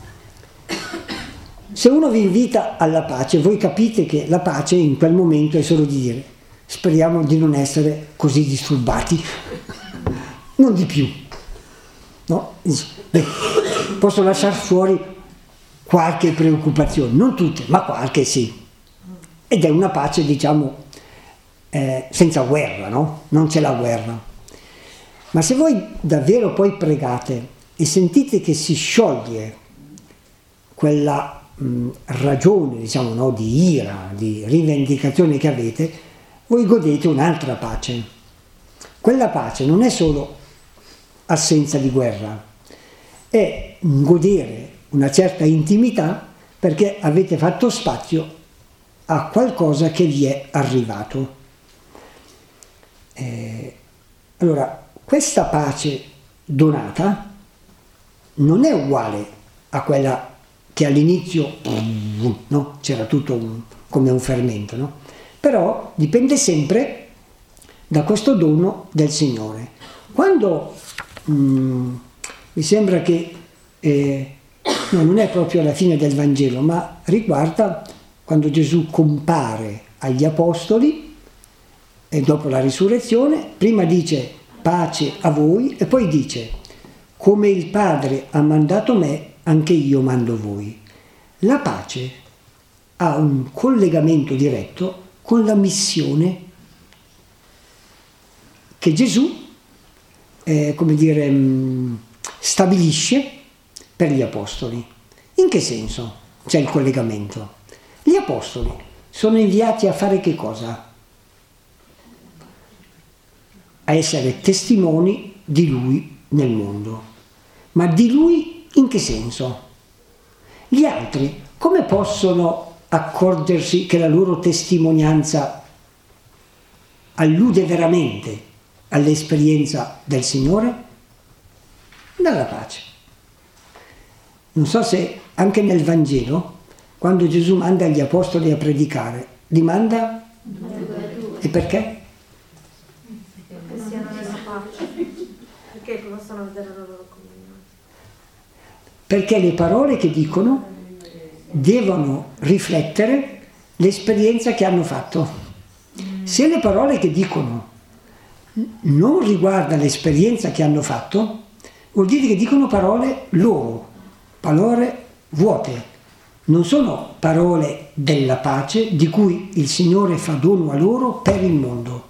se uno vi invita alla pace, voi capite che la pace in quel momento è solo di dire speriamo di non essere così disturbati, non di più, no? Beh, posso lasciare fuori qualche preoccupazione, non tutte, ma qualche sì, ed è una pace, diciamo, eh, senza guerra, no? Non c'è la guerra. Ma se voi davvero poi pregate e sentite che si scioglie quella mh, ragione, diciamo, no, di ira, di rivendicazione che avete, voi godete un'altra pace. Quella pace non è solo assenza di guerra, è godere una certa intimità perché avete fatto spazio a qualcosa che vi è arrivato. Eh, allora, questa pace donata non è uguale a quella che all'inizio, no? C'era tutto un, come un fermento, no? Però dipende sempre da questo dono del Signore. Quando mm, mi sembra che eh, no, non è proprio alla fine del Vangelo, ma riguarda quando Gesù compare agli Apostoli e dopo la risurrezione, prima dice pace a voi e poi dice come il Padre ha mandato me, anche io mando voi. La pace ha un collegamento diretto con la missione che Gesù eh, come dire, mh, stabilisce per gli Apostoli. In che senso c'è il collegamento? Gli Apostoli sono inviati a fare che cosa? A essere testimoni di Lui nel mondo. Ma di Lui in che senso? Gli altri come possono accorgersi che la loro testimonianza allude veramente all'esperienza del Signore? Dalla pace. Non so se anche nel Vangelo, quando Gesù manda gli Apostoli a predicare, li manda? E perché? Perché possono vedere la loro comunione. Perché le parole che dicono devono riflettere l'esperienza che hanno fatto. Se le parole che dicono non riguardano l'esperienza che hanno fatto, vuol dire che dicono parole loro, parole vuote. Non sono parole della pace di cui il Signore fa dono a loro per il mondo.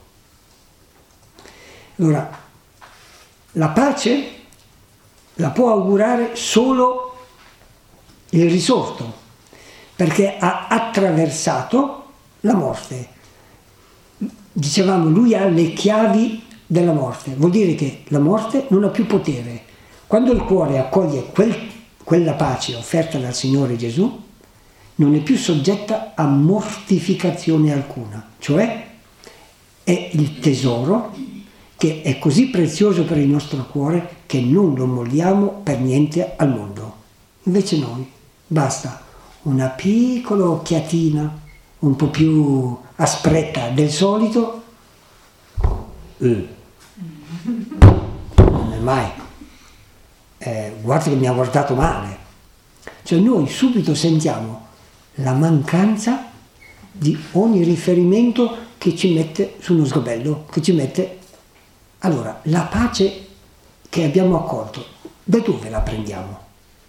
Allora, la pace la può augurare solo il risorto, perché ha attraversato la morte. Dicevamo, lui ha le chiavi della morte, vuol dire che la morte non ha più potere. Quando il cuore accoglie quel, quella pace offerta dal Signore Gesù, non è più soggetta a mortificazione alcuna, cioè è il tesoro che è così prezioso per il nostro cuore che non lo molliamo per niente al mondo. Invece noi basta una piccola occhiatina, un po' più aspretta del solito, eh. non è mai, eh, guarda che mi ha guardato male. Cioè noi subito sentiamo la mancanza di ogni riferimento che ci mette su uno sgabello, che ci mette... Allora, la pace che abbiamo accolto, da dove la prendiamo?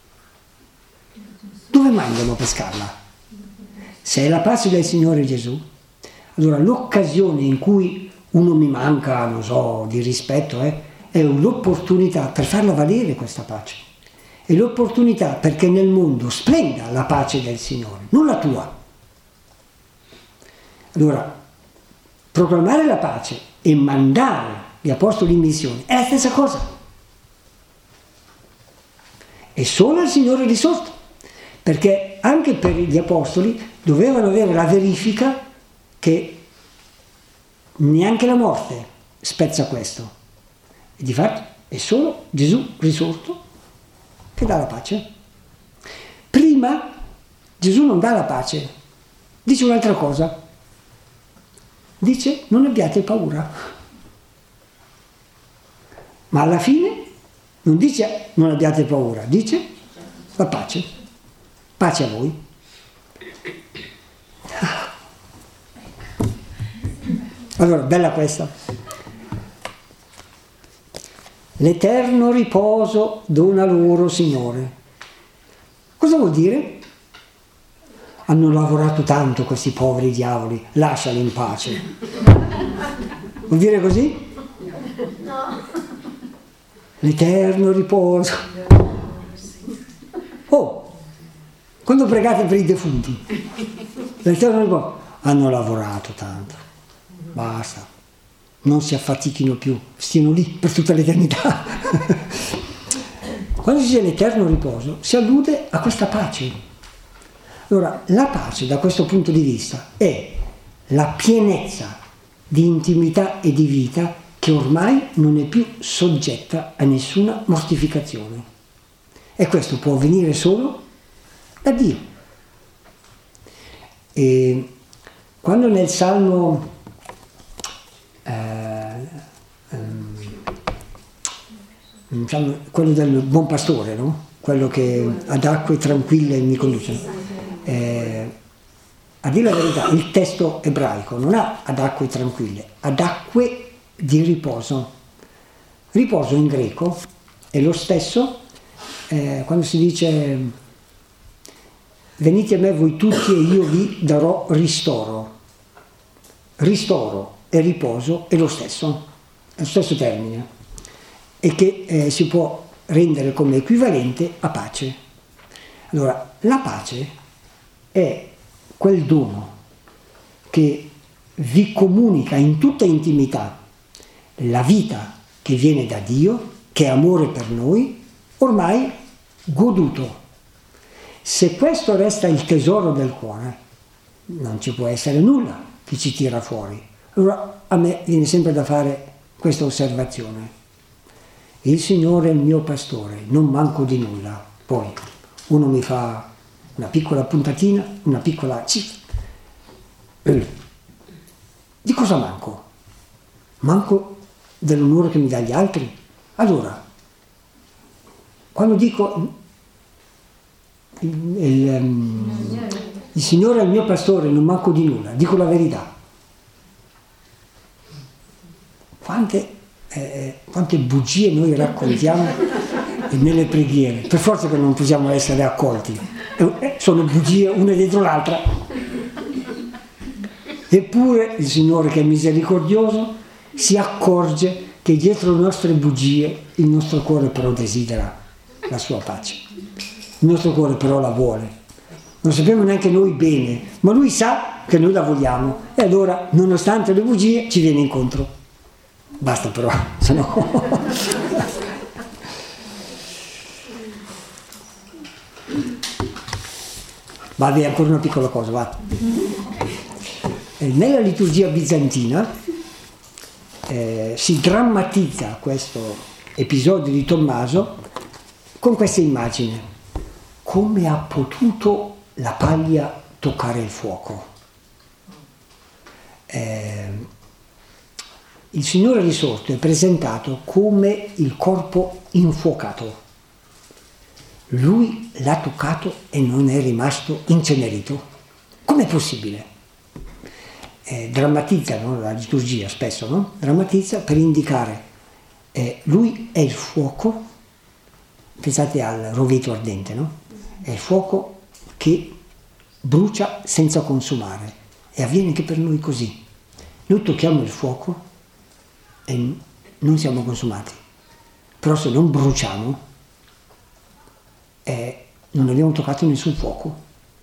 Dove mai andiamo a pescarla? Se è la pace del Signore Gesù, allora l'occasione in cui uno mi manca, non so, di rispetto, eh, è l'opportunità per farla valere questa pace. È l'opportunità perché nel mondo splenda la pace del Signore, non la tua. Allora, proclamare la pace e mandare gli apostoli in missione è la stessa cosa. è solo il Signore risorto, perché anche per gli apostoli dovevano avere la verifica che neanche la morte spezza questo. E difatti è solo Gesù risorto che dà la pace. Prima Gesù non dà la pace, dice un'altra cosa, dice non abbiate paura, ma alla fine non dice non abbiate paura, dice la pace, pace a voi. Allora, bella questa. L'eterno riposo dona loro, Signore. Cosa vuol dire? Hanno lavorato tanto questi poveri diavoli, lasciali in pace. Vuol dire così? No. L'eterno riposo. Oh, quando pregate per i defunti, l'eterno riposo, hanno lavorato tanto, basta, non si affatichino più, stiano lì per tutta l'eternità. Quando si dice l'eterno riposo, si allude a questa pace. Allora, la pace da questo punto di vista è la pienezza di intimità e di vita che ormai non è più soggetta a nessuna mortificazione. E questo può avvenire solo da Dio. E quando nel Salmo eh, ehm, quello del buon pastore, no? Quello che ad acque tranquille mi conduce. Eh, a dire la verità, il testo ebraico non ha ad acque tranquille, ad acque di riposo. Riposo in greco è lo stesso eh, quando si dice venite a me voi tutti e io vi darò ristoro. Ristoro e riposo è lo stesso, è lo stesso termine, e che eh, si può rendere come equivalente a pace. Allora, la pace è quel dono che vi comunica in tutta intimità la vita che viene da Dio, che è amore per noi, ormai goduto. Se questo resta il tesoro del cuore, non ci può essere nulla che ci tira fuori. Allora a me viene sempre da fare questa osservazione. Il Signore è il mio pastore, non manco di nulla. Poi uno mi fa una piccola puntatina, una piccola cifra. Di cosa manco? Manco dell'onore che mi dà gli altri? Allora, quando dico il, il, il Signore è il mio pastore, non manco di nulla, dico la verità. Quante, eh, quante bugie noi raccontiamo nelle preghiere, per forza che non possiamo essere accolti, eh, sono bugie una dietro l'altra. Eppure il Signore, che è misericordioso, si accorge che dietro le nostre bugie il nostro cuore però desidera la sua pace, il nostro cuore però la vuole, non sappiamo neanche noi bene, ma Lui sa che noi la vogliamo, e allora nonostante le bugie ci viene incontro. Basta però, se no... Va via, ancora una piccola cosa, va. Nella liturgia bizantina eh, si drammatizza questo episodio di Tommaso con questa immagine: come ha potuto la paglia toccare il fuoco? Eh, il Signore risorto è presentato come il corpo infuocato. Lui l'ha toccato e non è rimasto incenerito. Com'è possibile? Eh, drammatizza, no? La liturgia spesso, no? Drammatizza per indicare eh, lui è il fuoco, pensate al roveto ardente, no? È il fuoco che brucia senza consumare, e avviene anche per noi così. Noi tocchiamo il fuoco e non siamo consumati, però se non bruciamo eh, non abbiamo toccato nessun fuoco.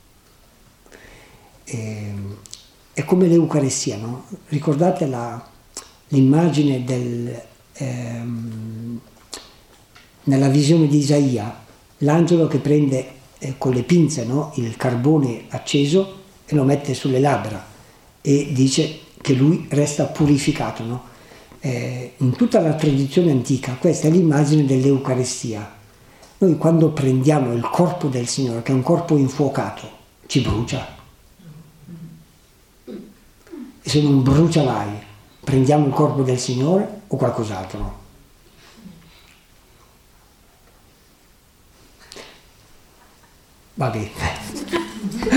Eh, È come l'Eucaristia, no? Ricordate la, l'immagine del, ehm, nella visione di Isaia, l'angelo che prende eh, con le pinze, no, il carbone acceso e lo mette sulle labbra e dice che lui resta purificato, no? Eh, in tutta la tradizione antica questa è l'immagine dell'Eucaristia. Noi quando prendiamo il corpo del Signore, che è un corpo infuocato, ci brucia. E se non brucia mai, prendiamo il corpo del Signore o qualcos'altro? Va bene.